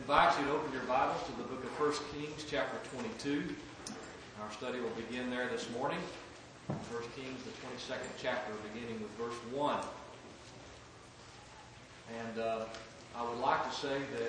invite you to open your Bibles to the book of 1 Kings, chapter 22. Our study will begin there this morning. 1 Kings, the 22nd chapter, beginning with verse 1. And I would like to say that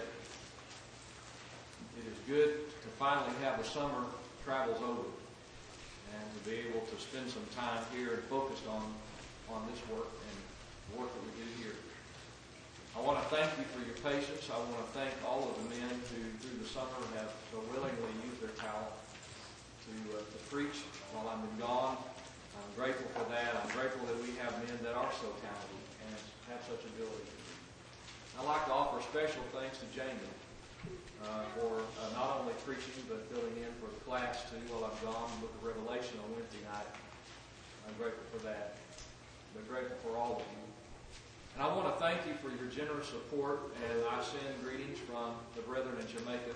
it is good to finally have the summer travels over and to be able to spend some time here and focused on this work and the work that we do here. I want to thank you for your patience. I want to thank all of the men who, through the summer, have so willingly used their talent to preach while I've been gone. I'm grateful for that. I'm grateful that we have men that are so talented and have such ability. I'd like to offer special thanks to Jamie for not only preaching but filling in for the class too while I'm gone. The book of Revelation on Wednesday night. I'm grateful for that. I'm grateful for all of you. And I want to thank you for your generous support, and I send greetings from the brethren in Jamaica.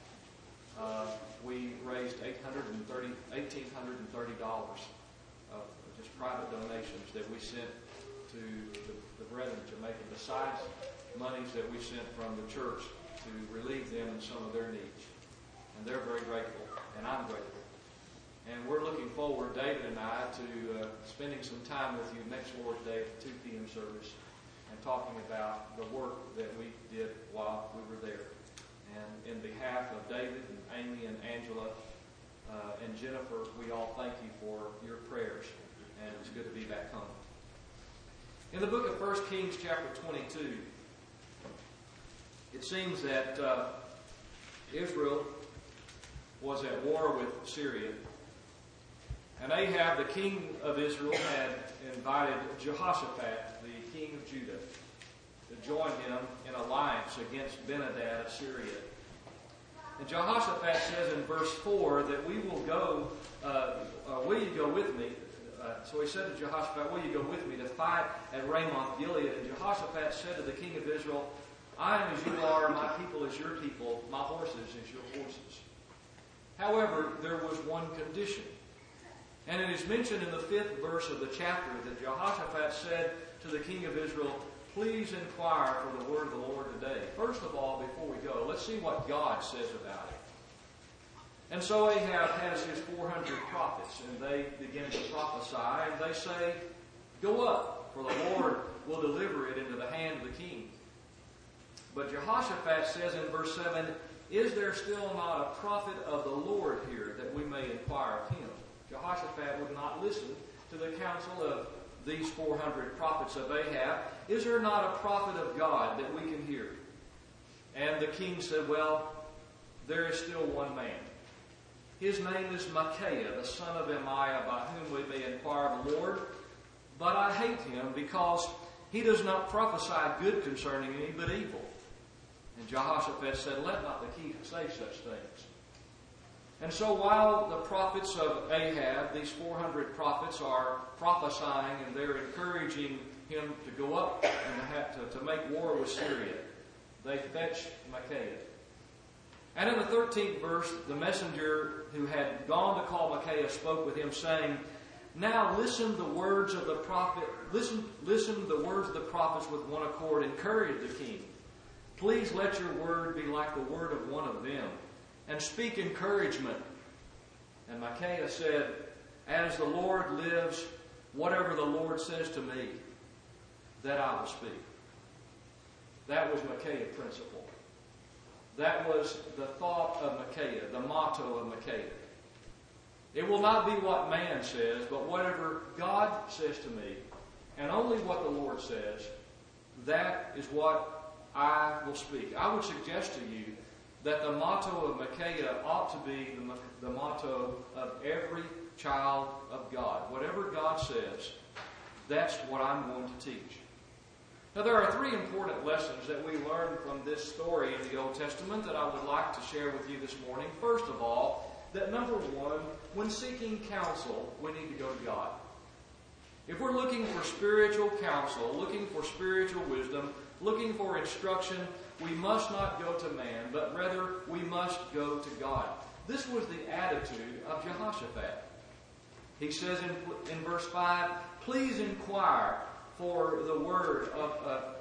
We raised $1,830 of just private donations that we sent to the brethren in Jamaica, besides monies that we sent from the church to relieve them in some of their needs. And they're very grateful, and I'm grateful. And we're looking forward, David and I, to spending some time with you next Lord's Day at the 2 p.m. service and talking about the work that we did while we were there. And in behalf of David and Amy and Angela and Jennifer, we all thank you for your prayers. And it's good to be back home. In the book of 1 Kings chapter 22, it seems that Israel was at war with Syria. And Ahab, the king of Israel, had invited Jehoshaphat, the king of Judah, to join him in alliance against Ben-Hadad of Syria. And Jehoshaphat says in verse 4 that we will go, will you go with me? So he said to Jehoshaphat, will you go with me to fight at Ramoth Gilead? And Jehoshaphat said to the king of Israel, I am as you are, my people as your people, my horses as your horses. However, there was one condition. And it is mentioned in the 5th verse of the chapter that Jehoshaphat said to the king of Israel, please inquire for the word of the Lord today. First of all, before we go, let's see what God says about it. And so Ahab has his 400 prophets, and they begin to prophesy, and they say, go up, for the Lord will deliver it into the hand of the king. But Jehoshaphat says in verse 7, is there still not a prophet of the Lord here that we may inquire of him? Jehoshaphat would not listen to the counsel of these 400 prophets of Ahab. Is there not a prophet of God that we can hear? And the king said, well, there is still one man. His name is Micaiah, the son of Amiah, by whom we may inquire of the Lord. But I hate him because he does not prophesy good concerning me, but evil. And Jehoshaphat said, let not the king say such things. And so while the prophets of Ahab, these 400 prophets, are prophesying and they're encouraging him to go up and to make war with Syria, they fetch Micaiah. And in the 13th verse, the messenger who had gone to call Micaiah spoke with him, saying, now listen the words of the prophet, listen the words of the prophets with one accord, encourage the king. Please let your word be like the word of one of them, and speak encouragement. And Micaiah said, as the Lord lives, whatever the Lord says to me, that I will speak. That was Micaiah's principle. That was the thought of Micaiah, the motto of Micaiah. It will not be what man says, but whatever God says to me, and only what the Lord says, that is what I will speak. I would suggest to you that the motto of Micaiah ought to be the motto of every child of God. Whatever God says, that's what I'm going to teach. Now, there are 3 important lessons that we learn from this story in the Old Testament that I would like to share with you this morning. First of all, that number 1, when seeking counsel, we need to go to God. If we're looking for spiritual counsel, looking for spiritual wisdom, looking for instruction, we must not go to man, but rather we must go to God. This was the attitude of Jehoshaphat. He says in verse 5, please inquire for the word of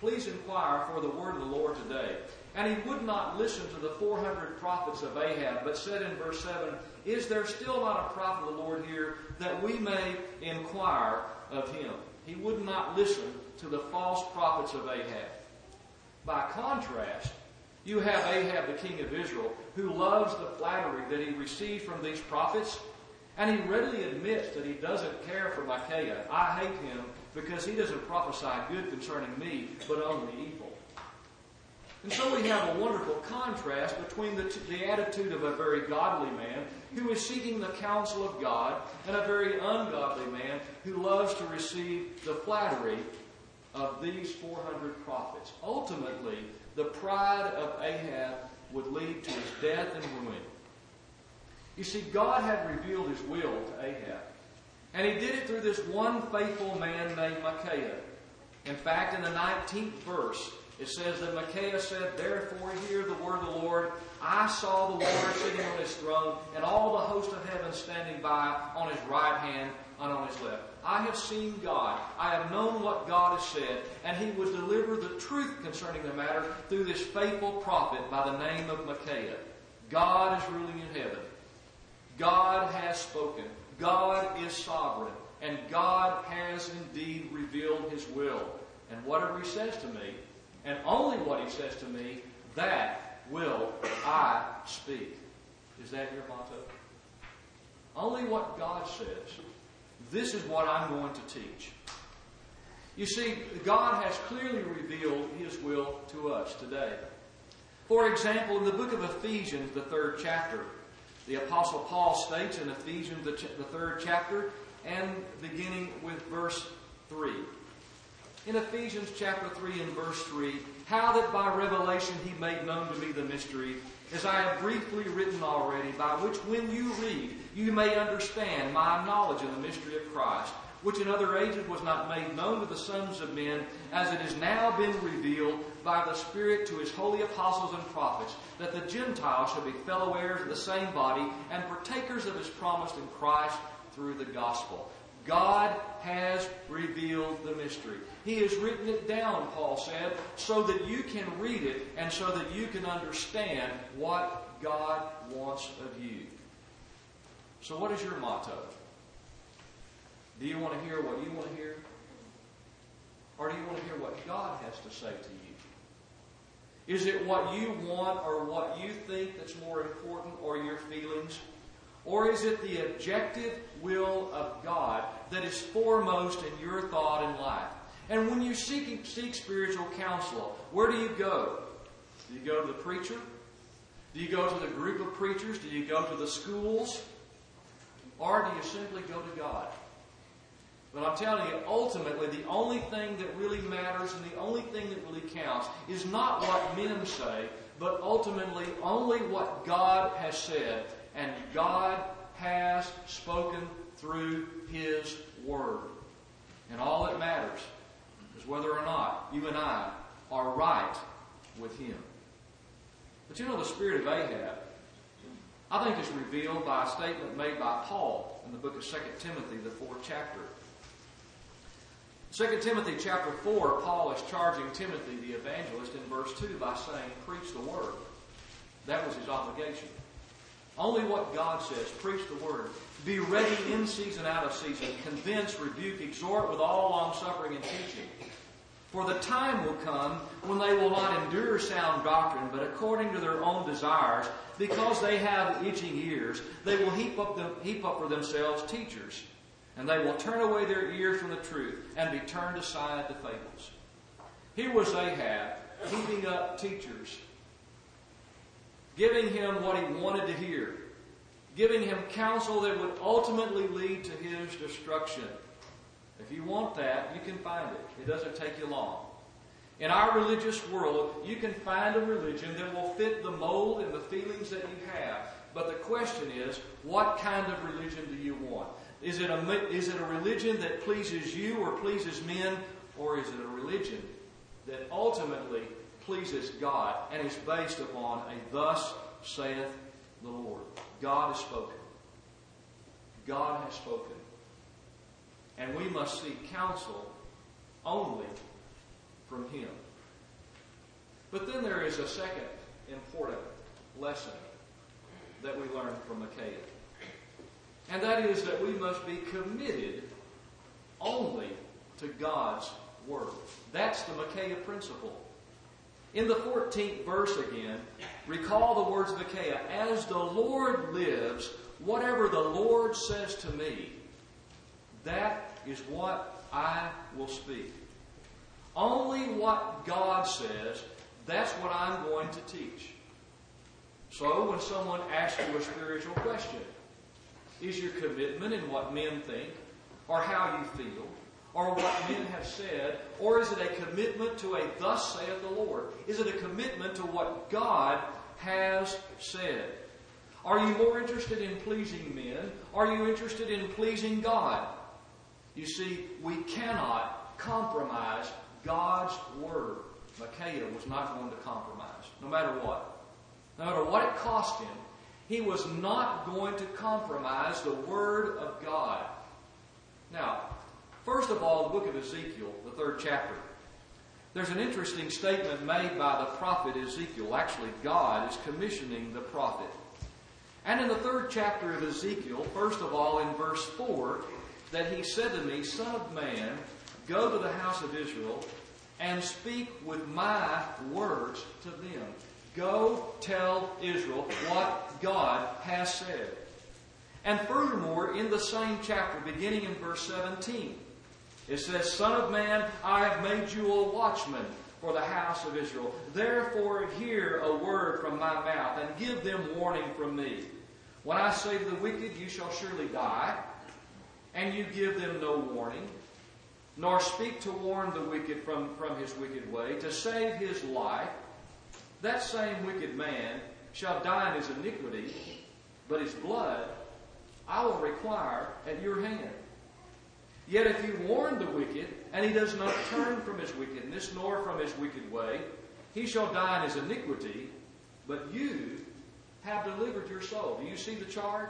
please inquire for the word of the Lord today. And he would not listen to the 400 prophets of Ahab, but said in verse 7, Is there still not a prophet of the Lord here, that we may inquire of him? He would not listen to the false prophets of Ahab. By contrast, you have Ahab, the king of Israel, who loves the flattery that he received from these prophets, and he readily admits that he doesn't care for Micaiah. I hate him because he doesn't prophesy good concerning me, but only evil. And so we have a wonderful contrast between the attitude of a very godly man who is seeking the counsel of God and a very ungodly man who loves to receive the flattery of these 400 prophets. Ultimately, the pride of Ahab would lead to his death and ruin. You see, God had revealed his will to Ahab. And he did it through this one faithful man named Micaiah. In fact, in the 19th verse, it says that Micaiah said, Therefore hear the word of the Lord. I saw the Lord sitting on his throne, and all the host of heaven standing by on his right hand and on his left. I have seen God. I have known what God has said, and he would deliver the truth concerning the matter through this faithful prophet by the name of Micaiah. God is ruling in heaven. God has spoken. God is sovereign. And God has indeed revealed his will. And whatever he says to me, and only what he says to me, that will I speak. Is that your motto? Only what God says. This is what I'm going to teach. You see, God has clearly revealed his will to us today. For example, in the book of Ephesians, the 3rd chapter, the Apostle Paul states in Ephesians, the 3rd chapter, and beginning with verse 3. In Ephesians chapter 3 and verse 3, how that by revelation he made known to me the mystery, as I have briefly written already, by which when you read, you may understand my knowledge in the mystery of Christ, which in other ages was not made known to the sons of men, as it has now been revealed by the Spirit to his holy apostles and prophets, that the Gentiles shall be fellow heirs of the same body, and partakers of his promise in Christ through the gospel. God has revealed the mystery. He has written it down, Paul said, so that you can read it and so that you can understand what God wants of you. So what is your motto? Do you want to hear what you want to hear? Or do you want to hear what God has to say to you? Is it what you want or what you think that's more important, or your feelings? Or is it the objective will of God that is foremost in your thought and life? And when you seek spiritual counsel, where do you go? Do you go to the preacher? Do you go to the group of preachers? Do you go to the schools? Or do you simply go to God? But I'm telling you, ultimately, the only thing that really matters and the only thing that really counts is not what men say, but ultimately only what God has said. And God has spoken through his word. And all that matters is whether or not you and I are right with him. But you know, the spirit of Ahab, I think, is revealed by a statement made by Paul in the book of 2 Timothy, the 4th chapter. 2 Timothy chapter 4, Paul is charging Timothy, the evangelist, in verse 2 by saying, preach the word. That was his obligation. Only what God says. Preach the word. Be ready in season, out of season. Convince, rebuke, exhort with all long-suffering and teaching. For the time will come when they will not endure sound doctrine, but according to their own desires, because they have itching ears, they will heap up for themselves teachers. And they will turn away their ears from the truth and be turned aside to fables. Here was Ahab heaping up teachers, giving him what he wanted to hear, giving him counsel that would ultimately lead to his destruction. If you want that, you can find it. It doesn't take you long. In our religious world, you can find a religion that will fit the mold and the feelings that you have. But the question is, what kind of religion do you want? Is it a religion that pleases you or pleases men? Or is it a religion that ultimately pleases God and is based upon a thus saith the Lord? God has spoken. God has spoken. And we must seek counsel only from him. But then there is a second important lesson that we learn from Micaiah. And that is that we must be committed only to God's Word. That's the Micaiah principle. In the 14th verse again, recall the words of Micaiah, "As the Lord lives, whatever the Lord says to me, that is what I will speak." Only what God says, that's what I'm going to teach. So when someone asks you a spiritual question, is your commitment in what men think, or how you feel, or what men have said, or is it a commitment to a "thus saith the Lord"? Is it a commitment to what God has said? Are you more interested in pleasing men? Are you interested in pleasing God? You see, we cannot compromise God's Word. Micaiah was not going to compromise, no matter what. No matter what it cost him, he was not going to compromise the Word of God. Now, first of all, the book of Ezekiel, the 3rd chapter. There's an interesting statement made by the prophet Ezekiel. Actually, God is commissioning the prophet. And in the 3rd chapter of Ezekiel, first of all, in verse 4, that he said to me, "Son of man, go to the house of Israel and speak with my words to them." Go tell Israel what God has said. And furthermore, in the same chapter, beginning in verse 17, it says, "Son of man, I have made you a watchman for the house of Israel. Therefore hear a word from my mouth, and give them warning from me. When I say to the wicked, you shall surely die, and you give them no warning, nor speak to warn the wicked from his wicked way, to save his life, that same wicked man shall die in his iniquity, but his blood I will require at your hand. Yet if you warn the wicked, and he does not turn from his wickedness, nor from his wicked way, he shall die in his iniquity, but you have delivered your soul." Do you see the charge?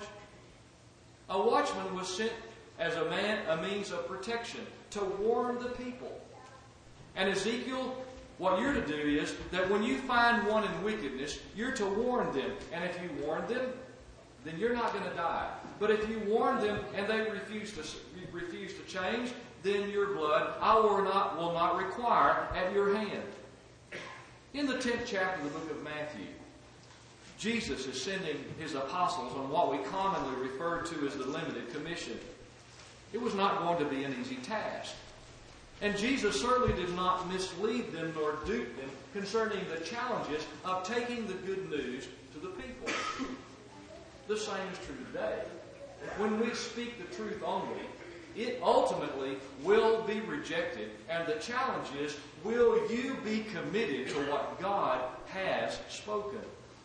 A watchman was sent as a means of protection, to warn the people. And Ezekiel, what you're to do is that when you find one in wickedness, you're to warn them. And if you warn them, then you're not going to die. But if you warn them and they refuse to change, then your blood I will not require at your hand. In the 10th chapter of the book of Matthew, Jesus is sending his apostles on what we commonly refer to as the limited commission. It was not going to be an easy task. And Jesus certainly did not mislead them nor dupe them concerning the challenges of taking the good news to the people. The same is true today. When we speak the truth only, it ultimately will be rejected. And the challenge is, will you be committed to what God has spoken?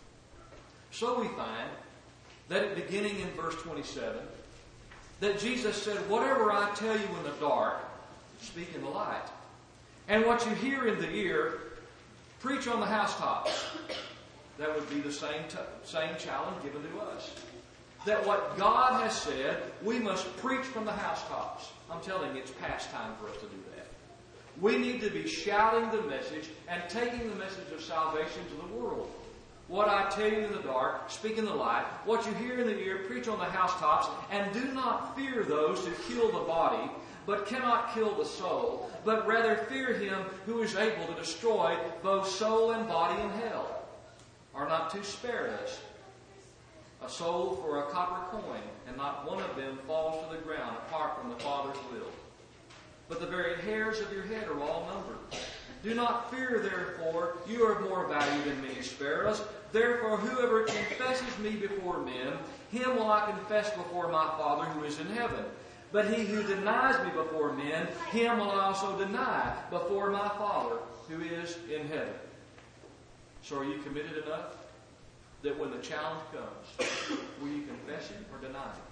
So we find that beginning in verse 27, that Jesus said, "Whatever I tell you in the dark, speak in the light. And what you hear in the ear, preach on the housetops." That would be the same challenge given to us. That what God has said, we must preach from the housetops. I'm telling you, it's past time for us to do that. We need to be shouting the message and taking the message of salvation to the world. What I tell you in the dark, speak in the light. What you hear in the ear, preach on the housetops. And do not fear those who kill the body, but cannot kill the soul, but rather fear him who is able to destroy both soul and body in hell. Are not two sparrows, a soul for a copper coin, and not one of them falls to the ground apart from the Father's will. But the very hairs of your head are all numbered. Do not fear, therefore, you are of more value than many sparrows. Therefore, whoever confesses me before men, him will I confess before my Father who is in heaven. But he who denies me before men, him will I also deny before my Father who is in heaven. So are you committed enough that when the challenge comes, will you confess him or deny him?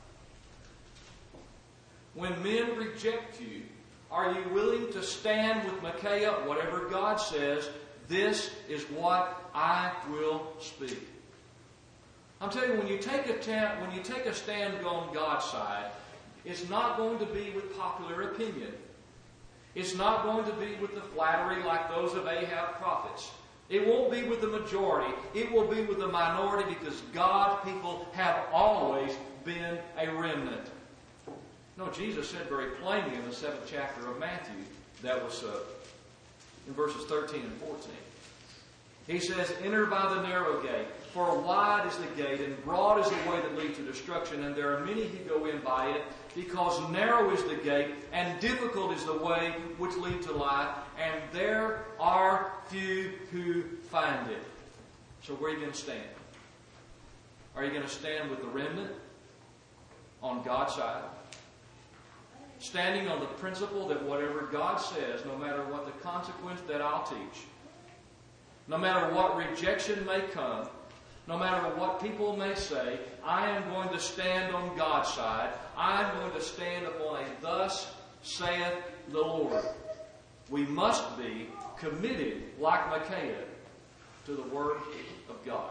When men reject you, are you willing to stand with Micaiah, whatever God says, this is what I will speak? I'm telling you, when you take a stand on God's side, it's not going to be with popular opinion. It's not going to be with the flattery like those of Ahab prophets. It won't be with the majority. It will be with the minority, because God's people have always been a remnant. No, Jesus said very plainly in the 7th chapter of Matthew, that was in verses 13 and 14. He says, "Enter by the narrow gate, for wide is the gate, and broad is the way that leads to destruction, and there are many who go in by it, because narrow is the gate, and difficult is the way which leads to life, and there are few who find it." So where are you going to stand? Are you going to stand with the remnant on God's side? Standing on the principle that whatever God says, no matter what the consequence that I'll teach, no matter what rejection may come, no matter what people may say, I am going to stand on God's side. I am going to stand upon a "thus saith the Lord." We must be committed, like Micaiah, to the Word of God.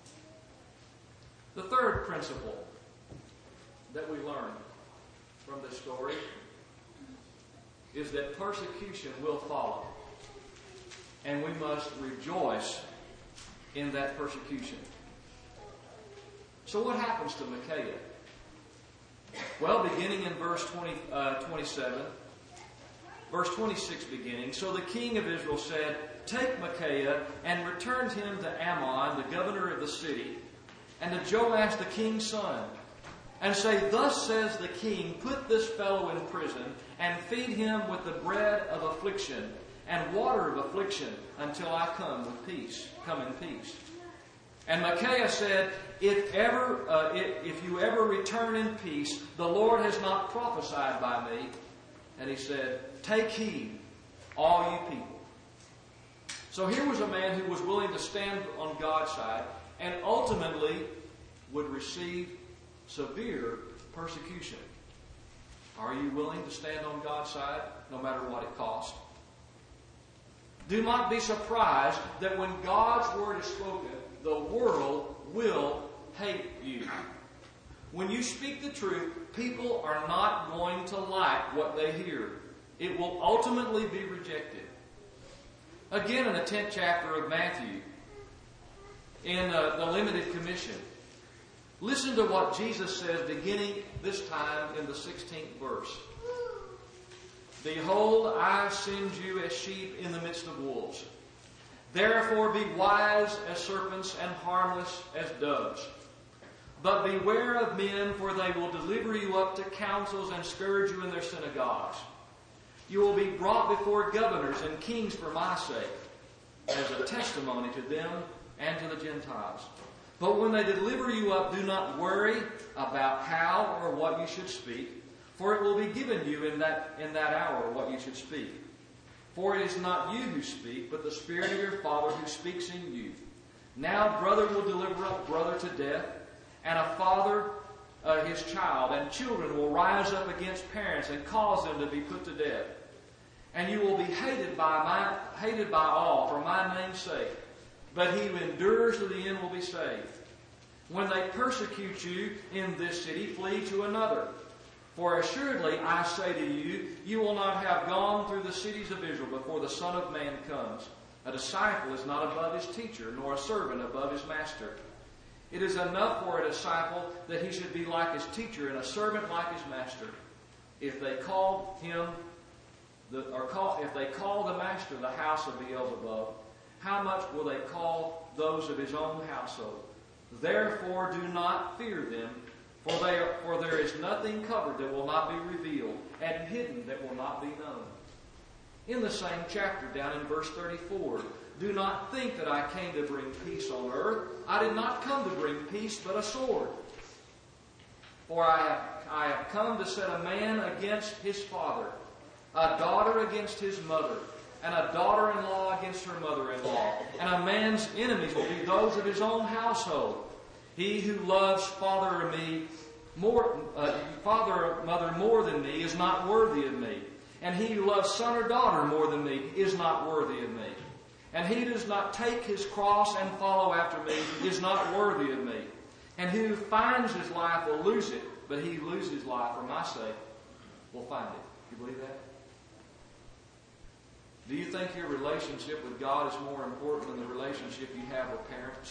The third principle that we learn from this story is that persecution will follow, and we must rejoice in that persecution. So what happens to Micaiah? Well, beginning in verse 27, verse 26 beginning, "So the king of Israel said, Take Micaiah, and returned him to Ammon, the governor of the city, and to Joash the king's son, and say, Thus says the king, Put this fellow in prison, and feed him with the bread of affliction, and water of affliction, until I come in peace. And Micaiah said, If you ever return in peace, the Lord has not prophesied by me. And he said, Take heed, all you people." So here was a man who was willing to stand on God's side, and ultimately would receive severe persecution. Are you willing to stand on God's side, no matter what it costs? Do not be surprised that when God's word is spoken, the world will hate you. When you speak the truth, people are not going to like what they hear. It will ultimately be rejected. Again, in the 10th chapter of Matthew, in the Limited Commission, listen to what Jesus says beginning this time in the 16th verse. "Behold, I send you as sheep in the midst of wolves. Therefore be wise as serpents and harmless as doves. But beware of men, for they will deliver you up to councils and scourge you in their synagogues. You will be brought before governors and kings for my sake, as a testimony to them and to the Gentiles. But when they deliver you up, do not worry about how or what you should speak, for it will be given you in that hour what you should speak. For it is not you who speak, but the Spirit of your Father who speaks in you. Now brother will deliver up brother to death, and a father his child, and children will rise up against parents and cause them to be put to death. And you will be hated by all for my name's sake. But he who endures to the end will be saved. When they persecute you in this city, flee to another. For assuredly I say to you, you will not have gone through the cities of Israel before the Son of Man comes. A disciple is not above his teacher, nor a servant above his master. It is enough for a disciple that he should be like his teacher, and a servant like his master. If they call the master the house of Beelzebub, how much will they call those of his own household? Therefore do not fear them, for there is nothing covered that will not be revealed, and hidden that will not be known. In the same chapter, down in verse 34, do not think that I came to bring peace on earth. I did not come to bring peace, but a sword. For I have come to set a man against his father, a daughter against his mother, and a daughter-in-law against her mother-in-law. And a man's enemies will be those of his own household. He who loves father or mother more than me is not worthy of me. And he who loves son or daughter more than me is not worthy of me. And he who does not take his cross and follow after me is not worthy of me. And he who finds his life will lose it, but he who loses his life for my sake will find it. You believe that? Do you think your relationship with God is more important than the relationship you have with parents?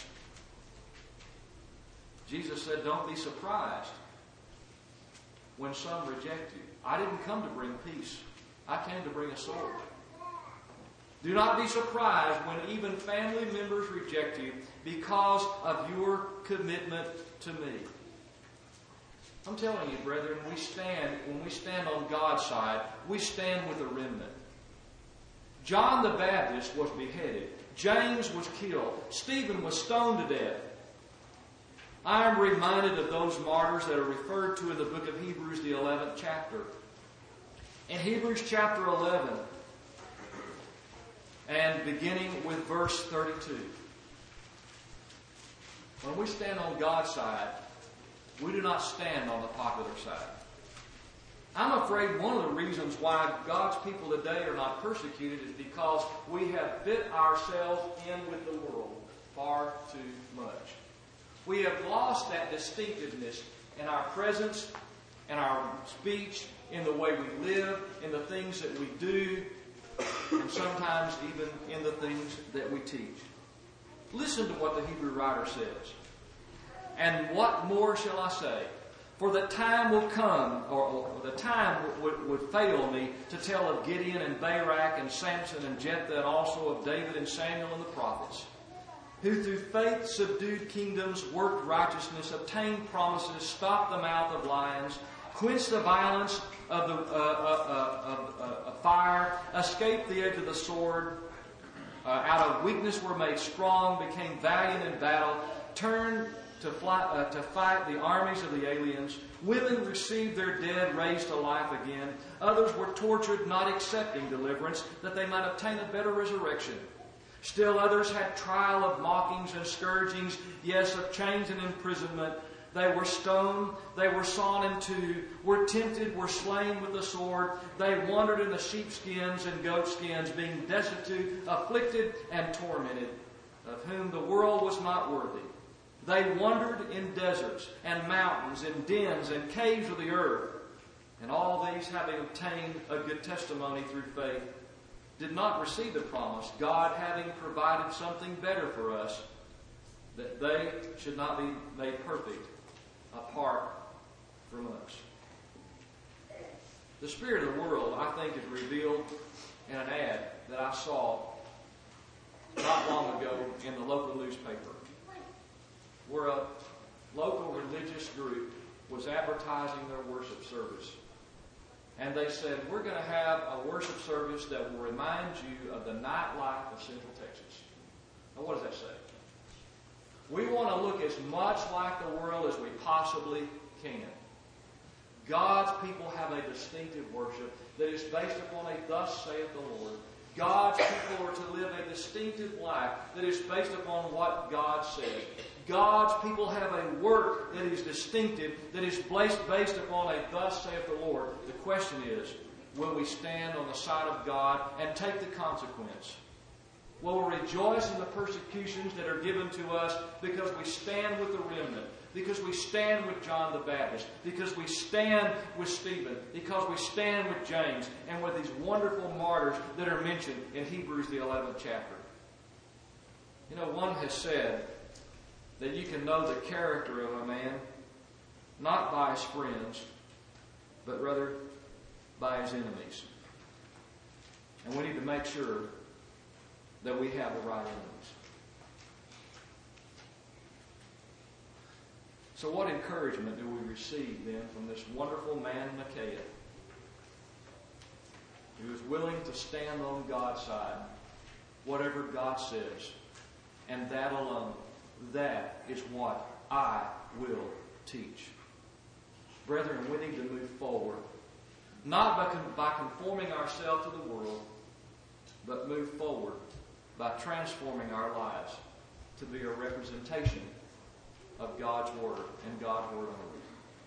Jesus said, don't be surprised when some reject you. I didn't come to bring peace. I came to bring a sword. Do not be surprised when even family members reject you because of your commitment to me. I'm telling you, brethren, when we stand on God's side, we stand with a remnant. John the Baptist was beheaded. James was killed. Stephen was stoned to death. I am reminded of those martyrs that are referred to in the book of Hebrews, the 11th chapter. In Hebrews chapter 11, and beginning with verse 32. When we stand on God's side, we do not stand on the popular side. I'm afraid one of the reasons why God's people today are not persecuted is because we have fit ourselves in with the world far too much. We have lost that distinctiveness in our presence, in our speech, in the way we live, in the things that we do, and sometimes even in the things that we teach. Listen to what the Hebrew writer says. And what more shall I say? For the time will come, or the time would fail me to tell of Gideon and Barak and Samson and Jephthah, and also of David and Samuel and the prophets, who through faith subdued kingdoms, worked righteousness, obtained promises, stopped the mouth of lions, quenched the violence of fire, escaped the edge of the sword, out of weakness were made strong, became valiant in battle, turned to fight the armies of the aliens. Women received their dead raised to life again. Others were tortured, not accepting deliverance, that they might obtain a better resurrection. Still others had trial of mockings and scourgings, yes, of chains and imprisonment. They were stoned, they were sawn in two, were tempted, were slain with the sword. They wandered in the sheepskins and goatskins, being destitute, afflicted, and tormented, of whom the world was not worthy. They wandered in deserts and mountains, in dens and caves of the earth. And all these, having obtained a good testimony through faith, did not receive the promise, God having provided something better for us, that they should not be made perfect apart from us. The spirit of the world, I think, is revealed in an ad that I saw not long ago in the local newspaper, where a local religious group was advertising their worship service. And they said, we're going to have a worship service that will remind you of the nightlife of Central Texas. Now, what does that say? We want to look as much like the world as we possibly can. God's people have a distinctive worship that is based upon a thus saith the Lord. God's people are to live a distinctive life that is based upon what God says. God's people have a work that is distinctive, that is based upon a thus saith the Lord. The question is, will we stand on the side of God and take the consequence? Will we rejoice in the persecutions that are given to us because we stand with the remnant, because we stand with John the Baptist, because we stand with Stephen, because we stand with James, and with these wonderful martyrs that are mentioned in Hebrews the 11th chapter? You know, one has said that you can know the character of a man not by his friends, but rather by his enemies. And we need to make sure that we have the right enemies. So what encouragement do we receive then from this wonderful man, Micaiah, who is willing to stand on God's side, whatever God says, and that alone? That is what I will teach. Brethren, we need to move forward, not by conforming ourselves to the world, but move forward by transforming our lives to be a representation of God's Word and God's Word only.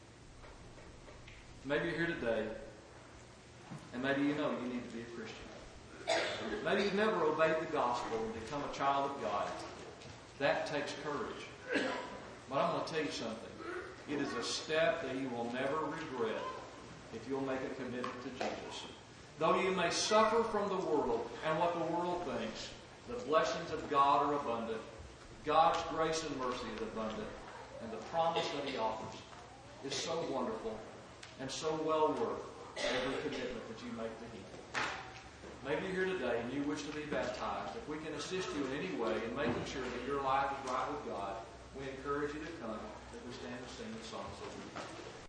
Maybe you're here today, and maybe you know you need to be a Christian. Maybe you've never obeyed the gospel and become a child of God. That takes courage. But I'm going to tell you something. It is a step that you will never regret if you'll make a commitment to Jesus. Though you may suffer from the world and what the world thinks, the blessings of God are abundant. God's grace and mercy is abundant. And the promise that He offers is so wonderful and so well worth every commitment that you make to Him. Maybe you're here today and you wish to be baptized. If we can assist you in any way in making sure that your life is right with God, we encourage you to come as we stand and sing the songs over you.